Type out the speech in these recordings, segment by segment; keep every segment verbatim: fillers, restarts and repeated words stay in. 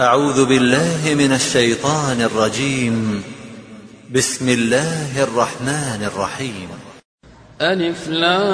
أعوذ بالله من الشيطان الرجيم. بسم الله الرحمن الرحيم. ألف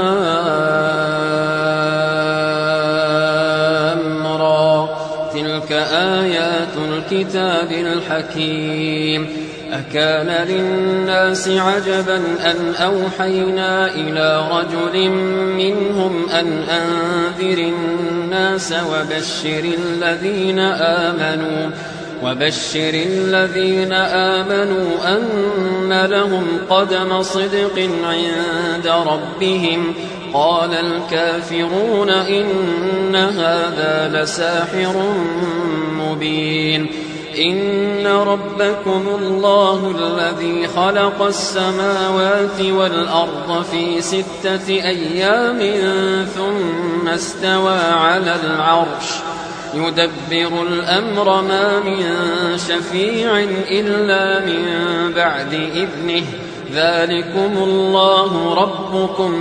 لام را، تلك آيات الكتاب الحكيم. أكان للناس عجبا أن أوحينا إلى رجل منهم أن أنذر الناس وبشر الذين آمنوا وبشر الذين آمنوا أن لهم قدم صدق عند ربهم. قال الكافرون إن هذا لساحر مبين. إن ربكم الله الذي خلق السماوات والأرض في ستة أيام ثم استوى على العرش يدبر الأمر ما من شفيع إلا من بعد إذنه. ذلكم الله ربكم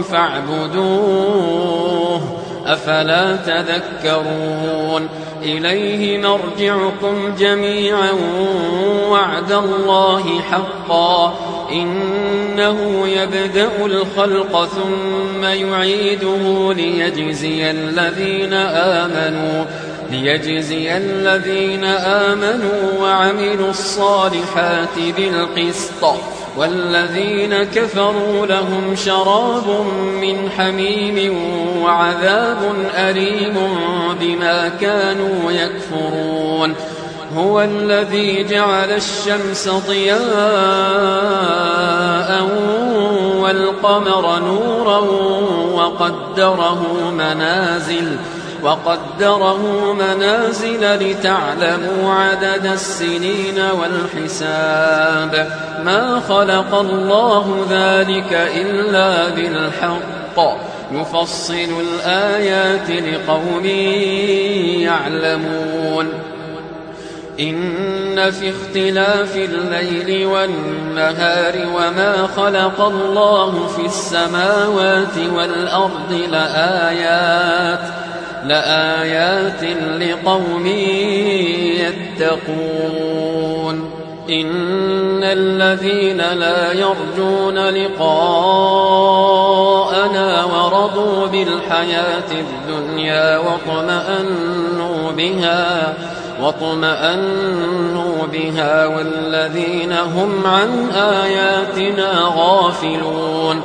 فاعبدوه أفلا تذكرون. إليه مرجعكم جميعا وعد الله حقا إنه يبدأ الخلق ثم يعيده ليجزي الذين آمنوا ليجزي الذين آمنوا وعملوا الصالحات بالقسط والذين كفروا لهم شراب من حميم وعذاب أليم بما كانوا يكفرون. هو الذي جعل الشمس ضياء والقمر نورا وقدره منازل وقدره منازل لتعلموا عدد السنين والحساب. ما خلق الله ذلك إلا بالحق يفصل الآيات لقوم يعلمون. إن في اختلاف الليل والنهار وما خلق الله في السماوات والأرض لآيات لآيات لقوم يتقون. إن الذين لا يرجون لقاءنا ورضوا بالحياة الدنيا واطمأنوا بها واطمأنوا بها والذين هم عن آياتنا غافلون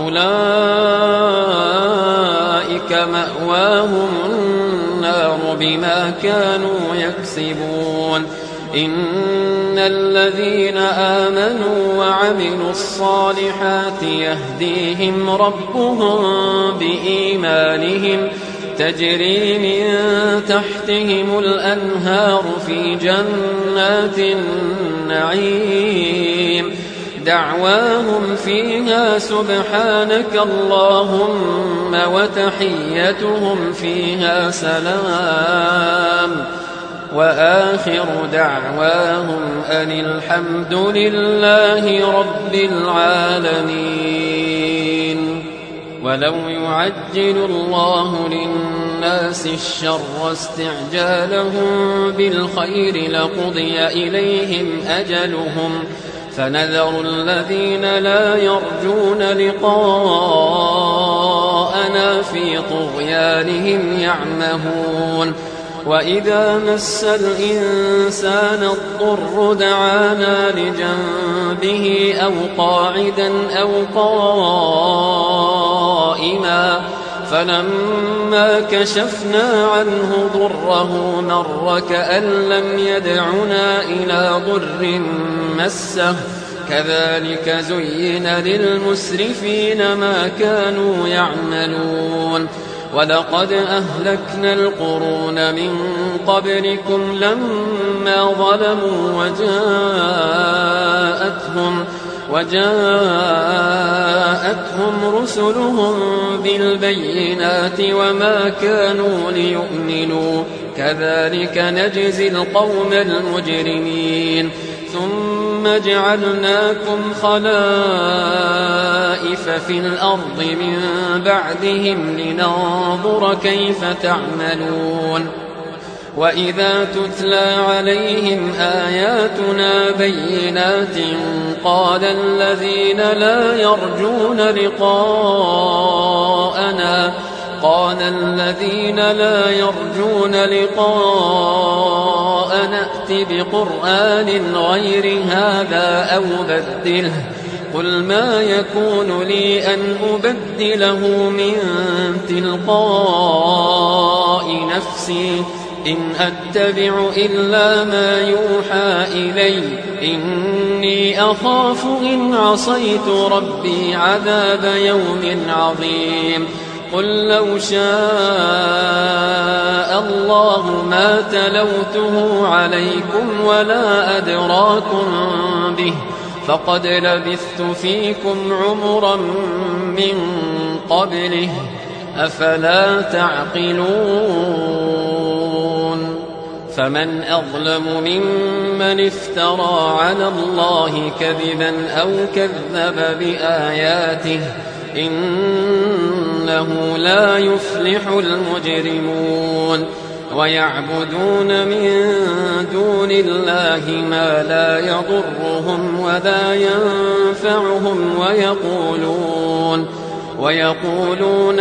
أولئك مأواهم النار بما كانوا يكسبون. إن الذين آمنوا وعملوا الصالحات يهديهم ربهم بإيمانهم تجري من تحتهم الأنهار في جنات النعيم. دعواهم فيها سبحانك اللهم وتحيتهم فيها سلام وآخر دعواهم أن الحمد لله رب العالمين. ولو يعجل الله للناس الشر استعجالهم بالخير لقضي إليهم أجلهم فنذر الذين لا يرجون لقاءنا في طغيانهم يعمهون. وإذا مس الإنسان الضر دعانا لجنبه أو قاعدا أو قائما فلما كشفنا عنه ضره مر كأن لم يدعنا إلى ضر مسه. كذلك زين للمسرفين ما كانوا يعملون. ولقد أهلكنا القرون من قبلكم لما ظلموا وجاءتهم وجاءتهم رسلهم بالبينات وما كانوا ليؤمنوا. كذلك نجزي القوم المجرمين. ثم جعلناكم خلائف في الأرض من بعدهم لننظر كيف تعملون. وإذا تتلى عليهم آياتنا بينات قال الذين لا يرجون لقاءنا قال الذين لا يرجون لقاءنا ائت بقرآن غير هذا أو بدله قل ما يكون لي أن أبدله من تلقاء نفسي إن أتبع إلا ما يوحى إلي إني أخاف إن عصيت ربي عذاب يوم عظيم قل لو شاء الله ما تلوته عليكم ولا أدراكم به فقد لبثت فيكم عمرا من قبله أفلا تعقلون فمن أظلم ممن افترى على الله كذبا أو كذب بآياته إنه لا يفلح المجرمون ويعبدون من دون الله ما لا يضرهم ولا ينفعهم ويقولون ويقولون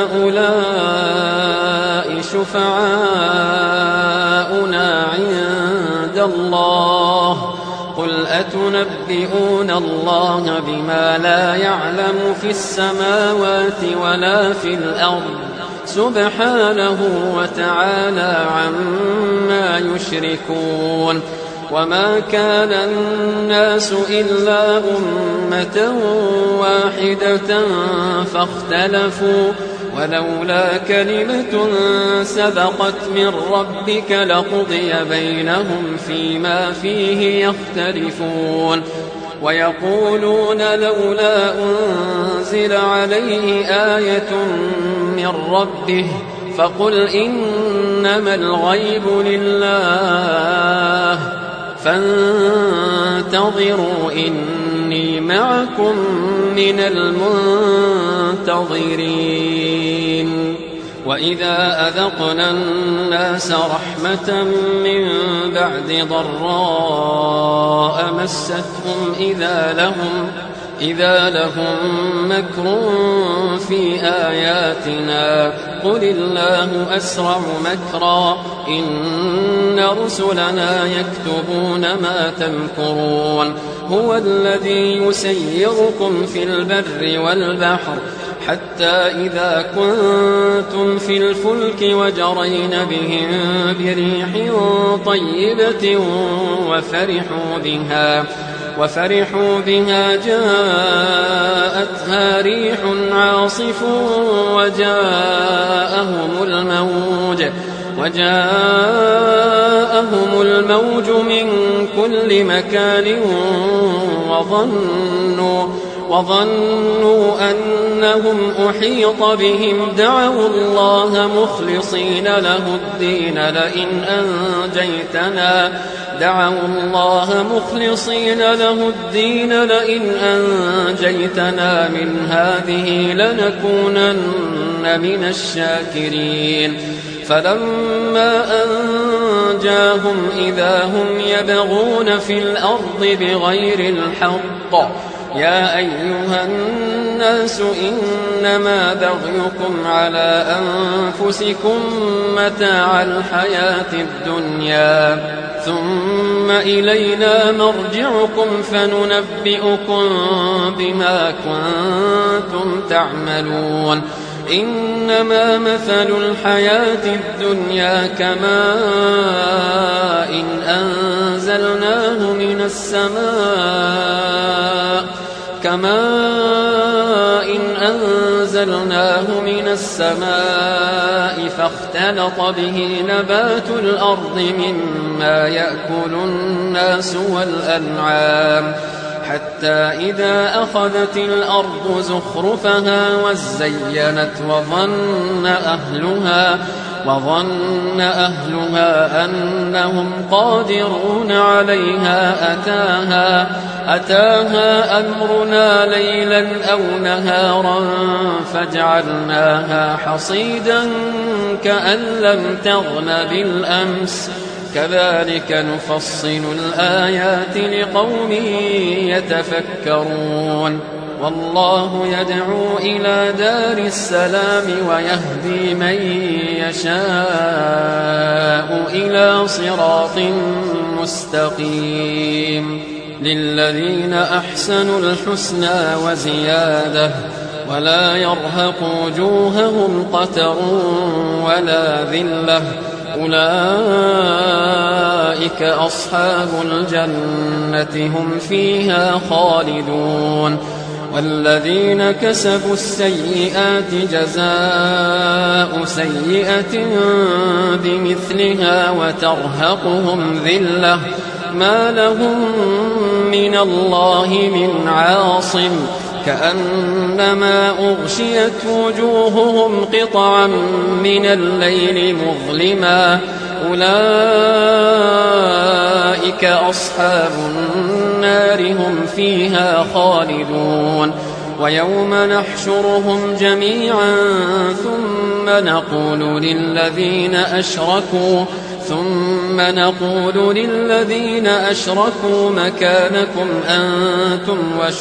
هؤلاء شفعاؤنا عند الله قل أتنبئون الله بما لا يعلم في السماوات ولا في الأرض سبحانه وتعالى عما يشركون وما كان الناس إلا أمة واحدة فاختلفوا ولولا كلمة سبقت من ربك لقضي بينهم فيما فيه يختلفون ويقولون لولا أنزل عليه آية من ربه فقل إنما الغيب لله فانتظروا إني معكم من المنتظرين وإذا أذقنا الناس رحمة من بعد ضراء مستهم إذا لهم إذا لهم مكر في آياتنا قل الله أسرع مكرا إن رسلنا يكتبون ما تمكرون هو الذي يسيركم في البر والبحر حتى إذا كنتم في الفلك وجرين بهم بريح طيبة وفرحوا بها وفرحوا بها جاءتها ريح عاصف وجاءهم الموج وجاءهم الموج من كل مكان وظنوا وظنوا أنهم أحيط بهم دعوا الله مخلصين له الدين لئن أنجيتنا دعوا الله مخلصين له الدين لئن أنجيتنا من هذه لنكونن من الشاكرين فلما أنجاهم إذا هم يبغون في الأرض بغير الحق يا أيها الناس إنما بغيكم على أنفسكم متاع الحياة الدنيا ثم إلينا مرجعكم فننبئكم بما كنتم تعملون إنما مثل الحياة الدنيا كماء أنزلناه من السماء كماء أنزلناه من السماء فاختلط به نبات الأرض مما يأكل الناس والأنعام حتى إذا أخذت الأرض زخرفها وزينت وظن أهلها وظن أهلها أنهم قادرون عليها أتاها, أتاها أمرنا ليلا أو نهارا فجعلناها حصيدا كأن لم تغن بالأمس كذلك نفصل الآيات لقوم يتفكرون والله يدعو إلى دار السلام ويهدي من يشاء إلى صراط مستقيم للذين أحسنوا الحسنى وزيادة ولا يرهق وجوههم قتر ولا ذلة أولئك أصحاب الجنة هم فيها خالدون والذين كسبوا السيئات جزاء سيئة بمثلها وترهقهم ذلة ما لهم من الله من عاصم كأنما أغشيت وجوههم قطعا من الليل مظلما أولئك أصحاب النار هم فيها خالدون ويوم نحشرهم جميعا ثم نقول للذين أشركوا ثم نقول للذين أشركوا مكانكم أنتم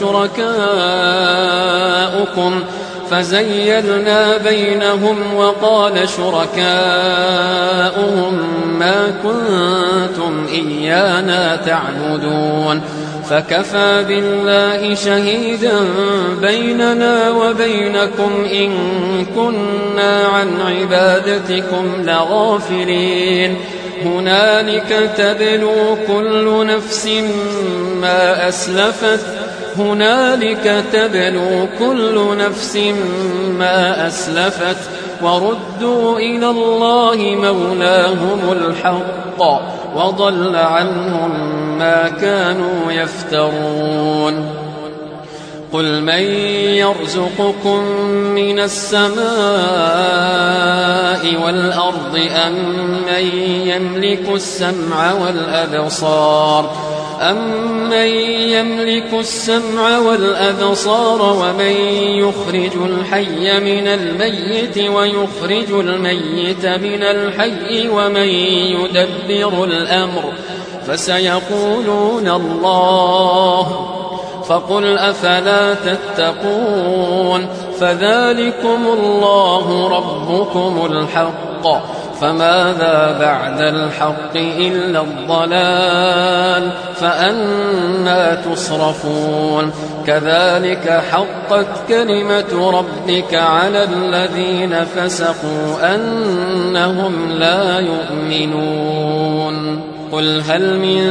وشركاؤكم فزيلنا بينهم وقال شركاؤهم ما كنتم إيانا تعبدون فكفى بالله شهيدا بيننا وبينكم إن كنا عن عبادتكم لغافلين هنالك تبلو كل نفس ما أسلفت هنالك تبلو كل نفس ما أسلفت وردوا إلى الله مولاهم الحق وضل عنهم ما كانوا يفترون قل من يرزقكم من السماء والأرض أم من يملك السمع والأبصار أمن يملك السمع والأبصار ومن يخرج الحي من الميت ويخرج الميت من الحي ومن يدبر الأمر فسيقولون الله فقل أفلا تتقون فذلكم الله ربكم الحق فماذا بعد الحق إلا الضلال فأنى تصرفون كذلك حقت كلمة ربك على الذين فسقوا أنهم لا يؤمنون قل هل من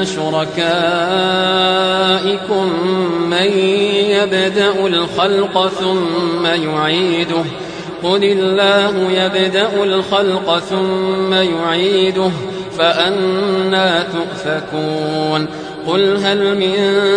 شركائكم من يبدأ الخلق ثم يعيده قل الله يبدأ الخلق ثم يعيده فأنى تؤفكون قل هل من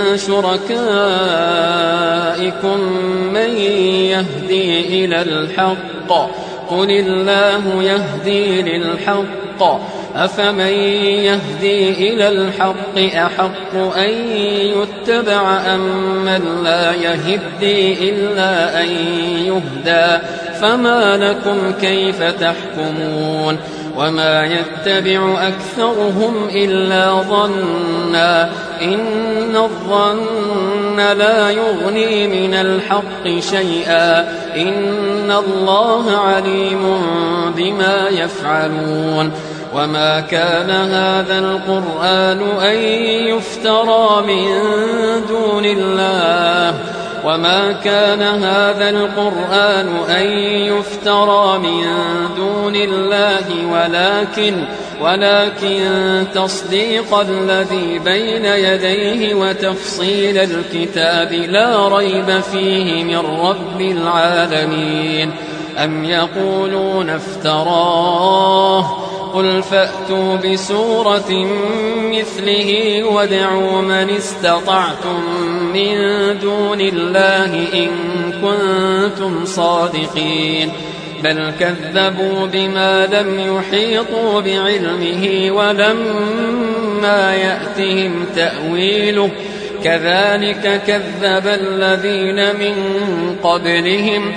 شركائكم من يهدي إلى الحق قل الله يهدي للحق أفمن يهدي إلى الحق أحق أن يتبع أم من لا يهدي إلا أن يهدى فما لكم كيف تحكمون وما يتبع أكثرهم إلا ظنا إن الظن لا يغني من الحق شيئا إن الله عليم بما يفعلون وما كان هذا القرآن أن يفترى من دون الله وما كان هذا القرآن أن يفترى من دون الله ولكن ولكن تصديق الذي بين يديه وتفصيل الكتاب لا ريب فيه من رب العالمين أم يقولون افتراه قل فأتوا بسورة مثله وادعوا من استطعتم من دون الله إن كنتم صادقين بل كذبوا بما لم يحيطوا بعلمه ولما يأتهم تأويله كذلك كذب الذين من قبلهم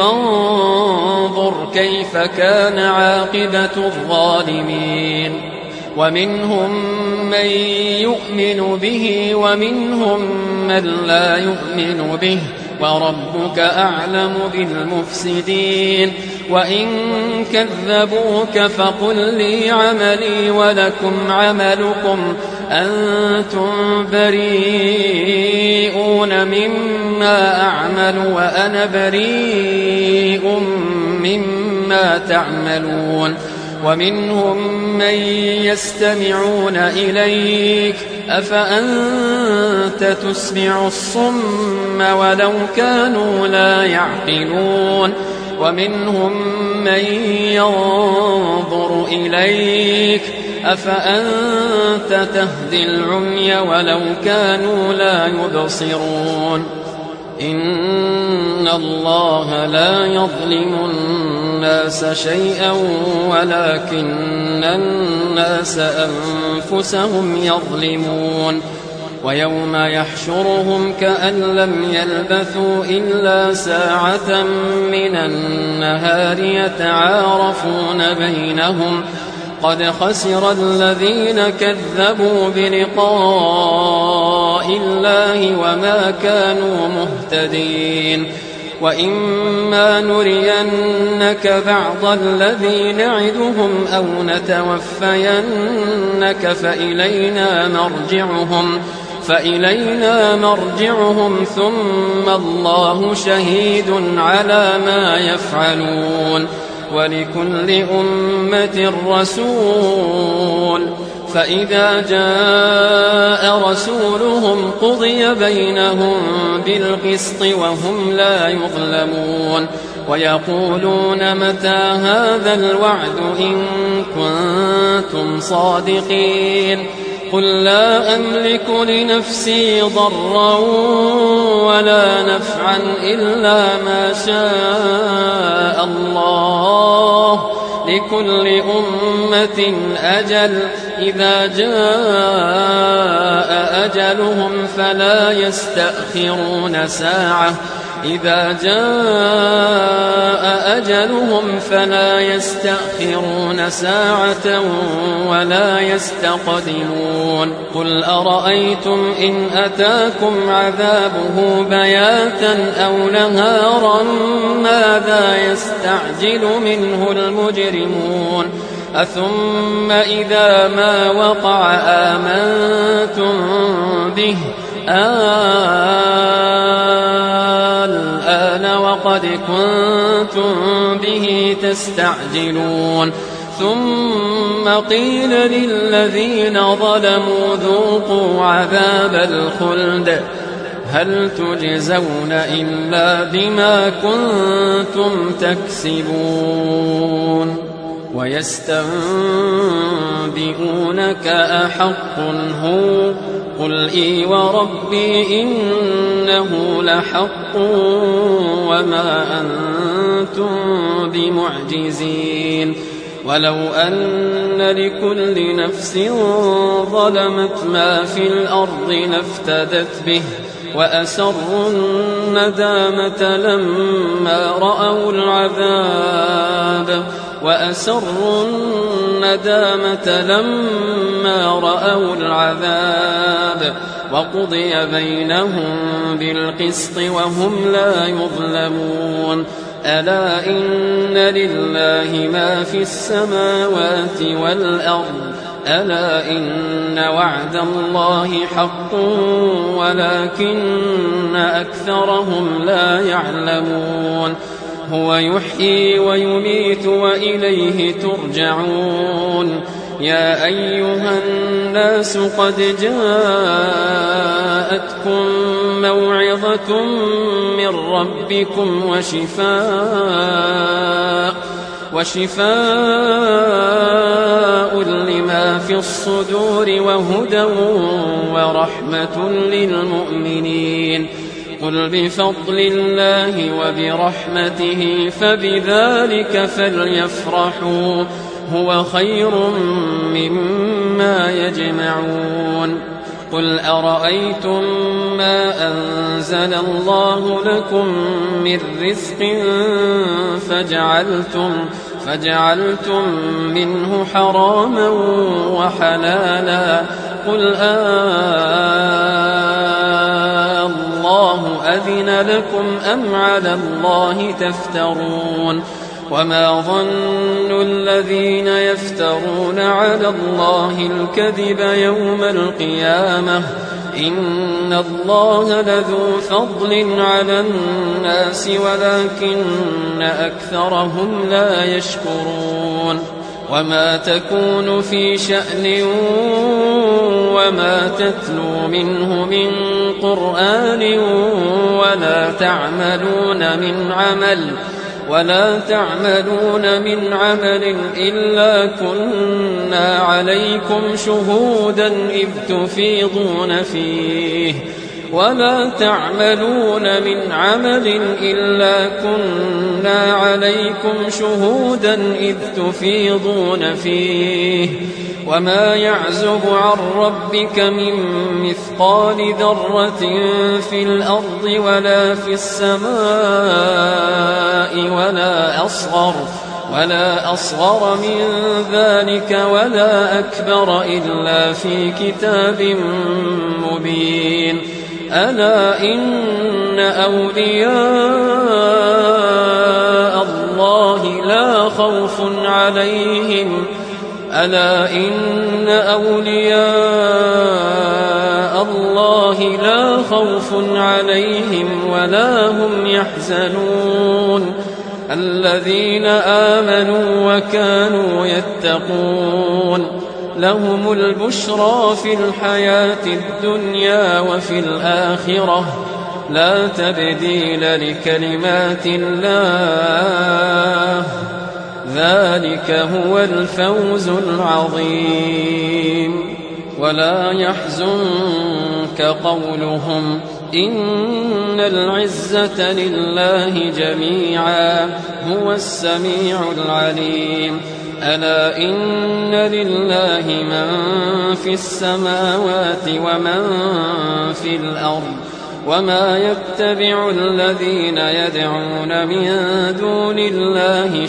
فانظر كيف كان عاقبة الظالمين ومنهم من يؤمن به ومنهم من لا يؤمن به وربك أعلم بالمفسدين وإن كذبوك فقل لي عملي ولكم عملكم أنتم بريئون مما أعمل وأنا بريء مما تعملون ومنهم من يستمعون إليك أفأنت تسمع الصم ولو كانوا لا يعقلون ومنهم من ينظر إليك أفأنت تهدي العمي ولو كانوا لا يبصرون إن الله لا يظلم الناس شيئا ولكن الناس أنفسهم يظلمون ويوم يحشرهم كأن لم يلبثوا إلا ساعة من النهار يتعارفون بينهم قد خسر الذين كذبوا بلقاء الله وما كانوا مهتدين وإما نرينك بعض الذي نعدهم أو نتوفينك فإلينا مرجعهم فإلينا مرجعهم ثم الله شهيد على ما يفعلون ولكل أمة رسول فإذا جاء رسولهم قضي بينهم بالقسط وهم لا يظلمون ويقولون متى هذا الوعد إن كنتم صادقين قل لا أملك لنفسي ضرا ولا نفعا إلا ما شاء الله لكل أمة أجل إذا جاء أجلهم فلا يستأخرون ساعة إذا جاء أجلهم فلا يستأخرون ساعة ولا يستقدمون قل أرأيتم إن أتاكم عذابه بياتا أو نهارا ماذا يستعجل منه المجرمون أثم إذا ما وقع آمنتم به الآن وقد كنتم به تستعجلون ثم قيل للذين ظلموا ذوقوا عذاب الخلد هل تجزون إلا بما كنتم تكسبون ويستنبئونك أحق هو قل إي وربي إنه لحق وما أنتم بمعجزين ولو أن لكل نفس ظلمت ما في الأرض لافتدت به وأسروا الندامة لما رأوا العذاب وأسروا الندامة لما رأوا العذاب وقضي بينهم بالقسط وهم لا يظلمون ألا إن لله ما في السماوات والأرض ألا إن وعد الله حق ولكن أكثرهم لا يعلمون هو يحيي ويميت وإليه ترجعون يا أيها الناس قد جاءتكم موعظة من ربكم وشفاء وشفاء لما في الصدور وهدى ورحمة للمؤمنين قل بفضل الله وبرحمته فبذلك فليفرحوا هو خير مما يجمعون قل أرأيتم ما أنزل الله لكم من رزق فجعلتم, فجعلتم منه حراما وحلالا قل آه الله أذن لكم أم على الله تفترون وما ظن الذين يفترون على الله الكذب يوم القيامة إن الله لذو فضل على الناس ولكن أكثرهم لا يشكرون وما تكون في شأن وما تتلو منه من قرآن ولا تعملون من عمل ولا تعملون من عمل إلا كنا عليكم شهودا إذ تفيضون فيه ولا تعملون من عمل إلا كنا عليكم شهودا إذ تفيضون فيه وما يعزب عن ربك من مثقال ذرة في الأرض ولا في السماء ولا أصغر ولا أصغر من ذلك ولا أكبر إلا في كتاب مبين ألا إن أولياء الله لا خوف عليهم ألا إن أولياء الله لا خوف عليهم ولا هم يحزنون الذين آمنوا وكانوا يتقون لهم البشرى في الحياة الدنيا وفي الآخرة لا تبديل لكلمات الله ذلك هو الفوز العظيم ولا يحزنك قولهم إن العزة لله جميعا هو السميع العليم ألا إن لله من في السماوات ومن في الأرض وما يتبع الذين يدعون من دون الله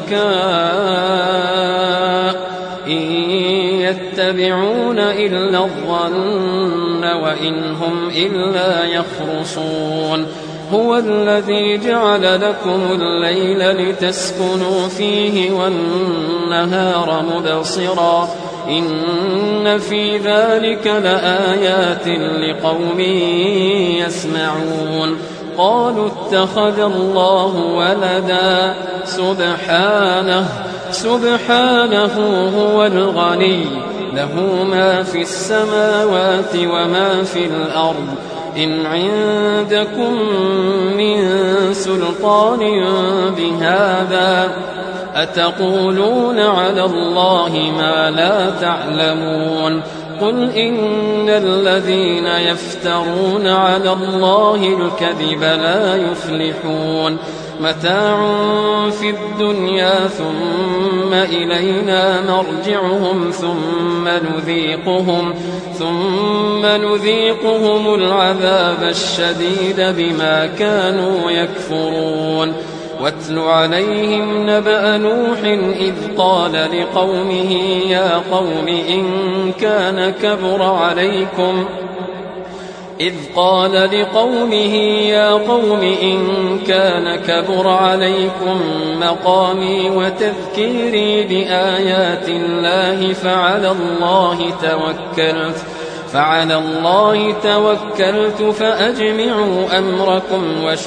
شركاء إن يتبعون إلا الظن وإن هم إلا يخرصون هو الذي جعل لكم الليل لتسكنوا فيه والنهار مبصرا إن في ذلك لآيات لقوم يسمعون قالوا اتخذ الله ولدا سبحانه سبحانه هو الغني له ما في السماوات وما في الأرض إن عندكم من سلطان بهذا أتقولون على الله ما لا تعلمون قل إن الذين يفترون على الله الكذب لا يفلحون متاع في الدنيا ثم إلينا مرجعهم ثم نذيقهم ثم نذيقهم العذاب الشديد بما كانوا يكفرون واتل عليهم نبأ نوح إذ قال لقومه يا قوم إن كان كبر عليكم إذ قال لقومه يا قوم إن كان كبر عليكم مقامي وتذكيري بآيات الله فعلى الله توكلت فعلى الله توكلت فأجمعوا أمركم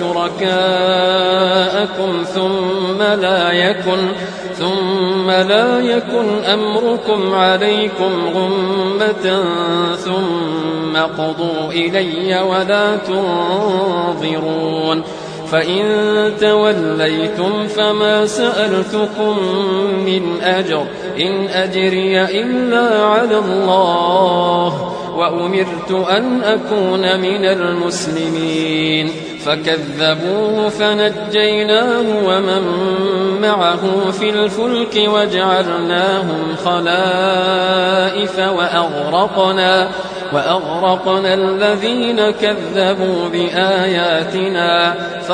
وشركاءكم ثم لا يكن ثم لا يكن أمركم عليكم غمة ثم قضوا إلي ولا تنظرون فإن توليتم فما سألتكم من أجر إن أجري إلا على الله وأمرت أن أكون من المسلمين فكذبوه فنجيناه ومن معه في الفلك وجعلناهم خلائف وأغرقنا, وأغرقنا الذين كذبوا بآياتنا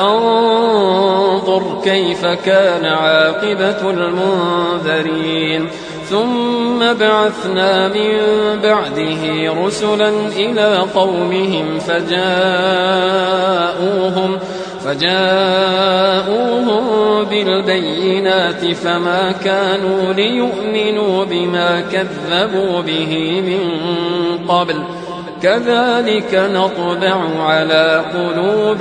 فانظر كيف كان عاقبة المنذرين. ثم بعثنا من بعده رسلا إلى قومهم فجاءوهم, فجاءوهم بالبينات فما كانوا ليؤمنوا بما كذبوا به من قبل كذلك نطبع على قلوب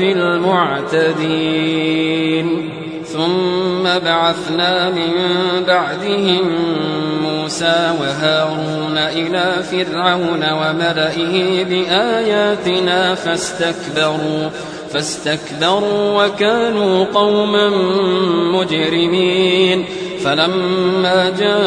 المعتدين. ثم بعثنا من بعدهم موسى وهارون إلى فرعون وملئه بآياتنا فاستكبروا, فاستكبروا وكانوا قوما مجرمين. فلما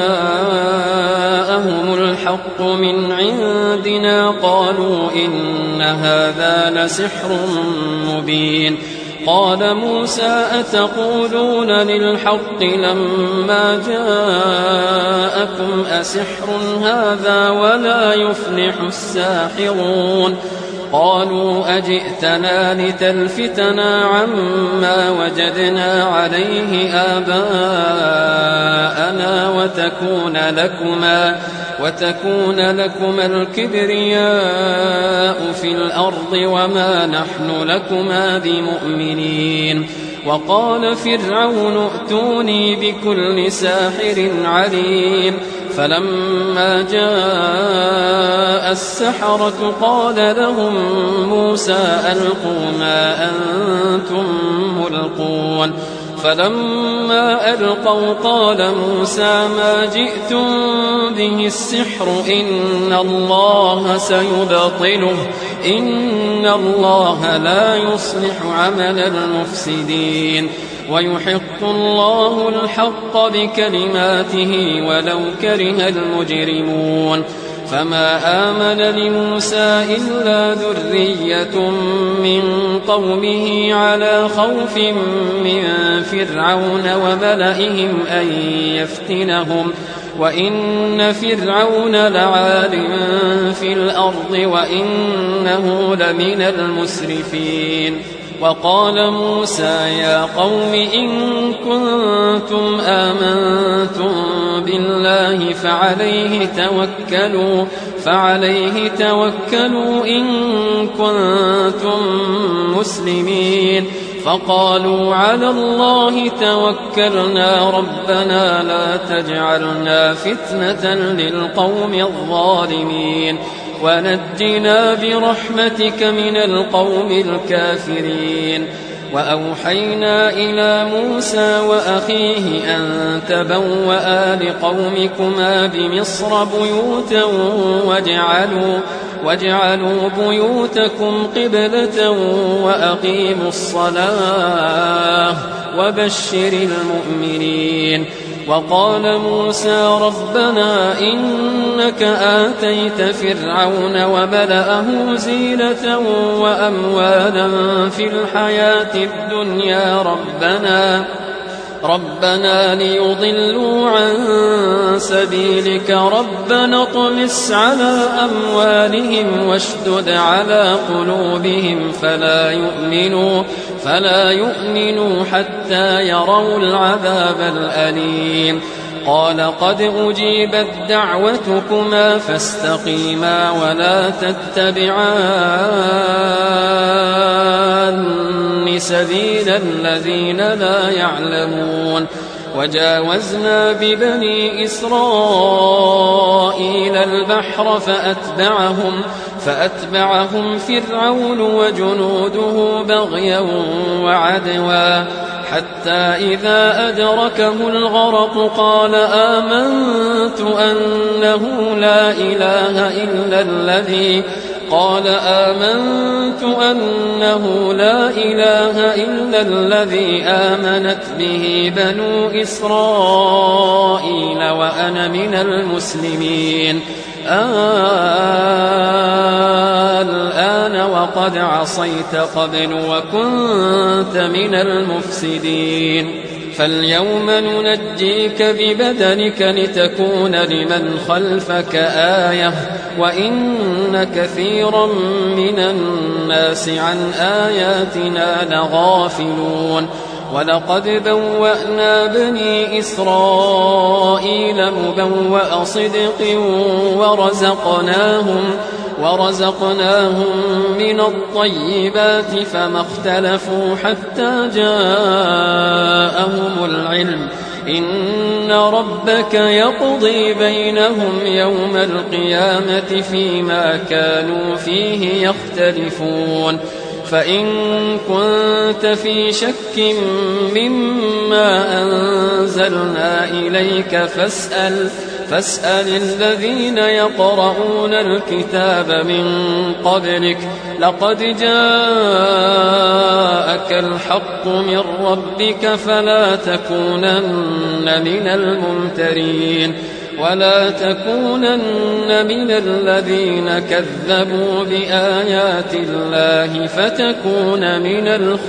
جاءهم الحق من عندنا قالوا إن هذا لسحر مبين. قال موسى أتقولون للحق لما جاءكم أسحر هذا ولا يفلح الساحرون. قالوا أجئتنا لتلفتنا عما وجدنا عليه آباءنا وتكون لكما, وتكون لكما الكبرياء في الأرض وما نحن لكما بمؤمنين. وقال فرعون ائتوني بكل ساحر عليم. فلما جاء السحرة قال لهم موسى ألقوا ما أنتم ملقون. فلما ألقوا قال موسى ما جئتم به السحر إن الله سيبطله إن الله لا يصلح عمل المفسدين ويحق الله الحق بكلماته ولو كره المجرمون. فما آمن لموسى إلا ذرية من قومه على خوف من فرعون وملئهم أن يفتنهم وإن فرعون لعال في الأرض وإنه لمن المسرفين. وقال موسى يا قوم إن كنتم آمنتم بالله فعليه توكلوا, فعليه توكلوا إن كنتم مسلمين. فقالوا على الله توكلنا ربنا لا تجعلنا فتنة للقوم الظالمين ونجنا برحمتك من القوم الكافرين. وأوحينا إلى موسى وأخيه أن تبوأ لقومكما بمصر بيوتا واجعلوا, واجعلوا بيوتكم قبلة وأقيموا الصلاة وبشر المؤمنين. وقال موسى ربنا إنك آتيت فرعون وملأه زينة وأموالا في الحياة الدنيا ربنا ربنا ليضلوا عن سبيلك ربنا اطمس على أموالهم واشدد على قلوبهم فلا يؤمنوا فلا يؤمنوا حتى يروا العذاب الأليم. قال قد أجيبت دعوتكما فاستقيما ولا تتبعان سبيل الذين لا يعلمون. وجاوزنا ببني إسرائيل البحر فأتبعهم فأتبعهم فرعون وجنوده بغيا وعدوا حتى إذا أدركه الغرق قال آمنت أنه لا إله إلا الذي قال آمنت أنه لا إله إلا الذي آمنت به بنو إسرائيل وأنا من المسلمين. آه وقد عصيت قبل وكنت من المفسدين فاليوم ننجيك ببدنك لتكون لمن خلفك آية وإن كثيرا من الناس عن آياتنا لغافلون ولقد بوأنا بني إسرائيل مبوأ صدق ورزقناهم ورزقناهم من الطيبات فما اختلفوا حتى جاءهم العلم إن ربك يقضي بينهم يوم القيامة فيما كانوا فيه يختلفون فإن كنت في شك مما أنزلنا إليك فاسأل فاسأل الذين يقرؤون الكتاب من قبلك لقد جاءك الحق من ربك فلا تكونن من الممترين ولا تكونن من الذين كذبوا بآيات الله فتكون من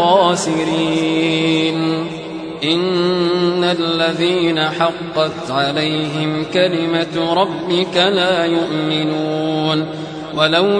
الخاسرين إن الذين حقت عليهم كلمة ربك لا يؤمنون ولو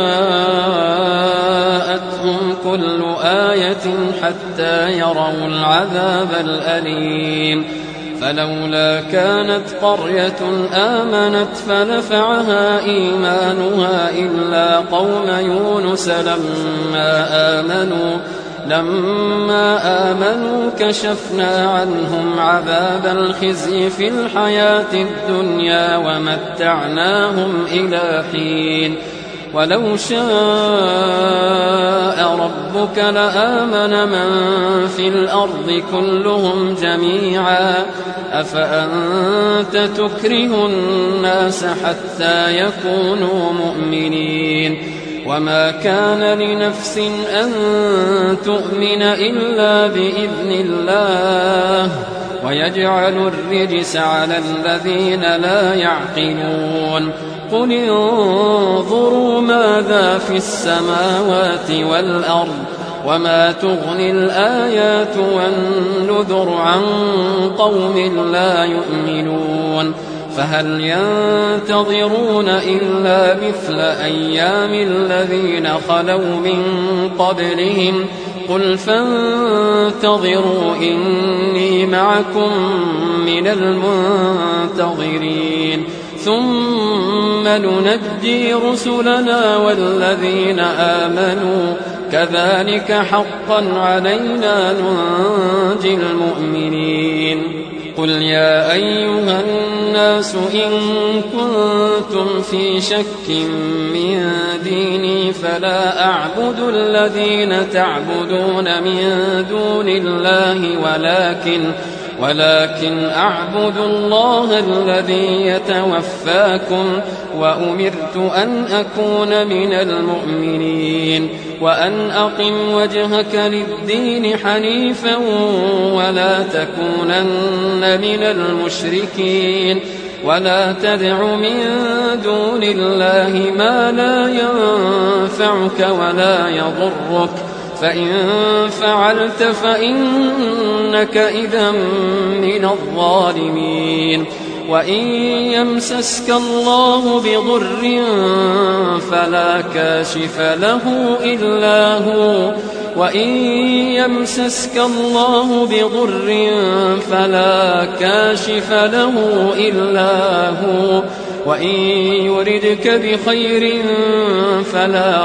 جاءتهم كل آية حتى يروا العذاب الأليم فلولا كانت قرية آمنت فنفعها إيمانها إلا قوم يونس لما آمنوا لما آمنوا كشفنا عنهم عذاب الخزي في الحياة الدنيا ومتعناهم إلى حين ولو شاء ربك لآمن من في الأرض كلهم جميعا أفأنت تكره الناس حتى يكونوا مؤمنين وما كان لنفس أن تؤمن إلا بإذن الله ويجعل الرجس على الذين لا يعقلون قل انظروا ماذا في السماوات والأرض وما تغني الآيات والنذر عن قوم لا يؤمنون فهل ينتظرون إلا مثل أيام الذين خلوا من قبلهم قل فانتظروا إني معكم من المنتظرين ثم ننجي رسلنا والذين آمنوا كذلك حقا علينا ننجي المؤمنين قل يا أيها الناس إن كنتم في شك من ديني فلا أعبد الذين تعبدون من دون الله ولكن ولكن أعبد الله الذي يتوفاكم وأمرت أن أكون من المؤمنين وأن أقم وجهك للدين حنيفا ولا تكونن من المشركين ولا تدع من دون الله ما لا ينفعك ولا يضرك فإن فعلت فإنك إذا من الظالمين وإن يمسسك الله بضر فلا كاشف له إلا هو وإن يمسسك الله بضر فلا كاشف له إلا هو وإن يردك بخير فلا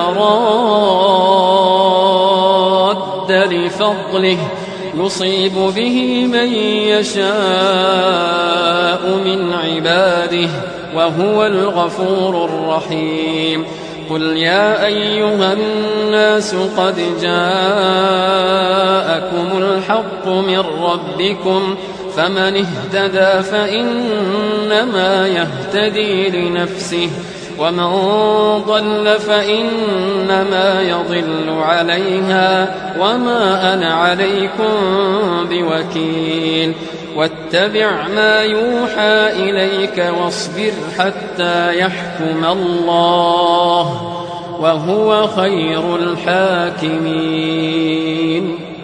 راد لفضله يصيب به من يشاء من عباده وهو الغفور الرحيم قل يا أيها الناس قد جاءكم الحق من ربكم فمن اهتدى فإنما يهتدي لنفسه ومن ضل فإنما يضل عليها وما أنا عليكم بوكيل واتبع ما يوحى إليك واصبر حتى يحكم الله وهو خير الحاكمين.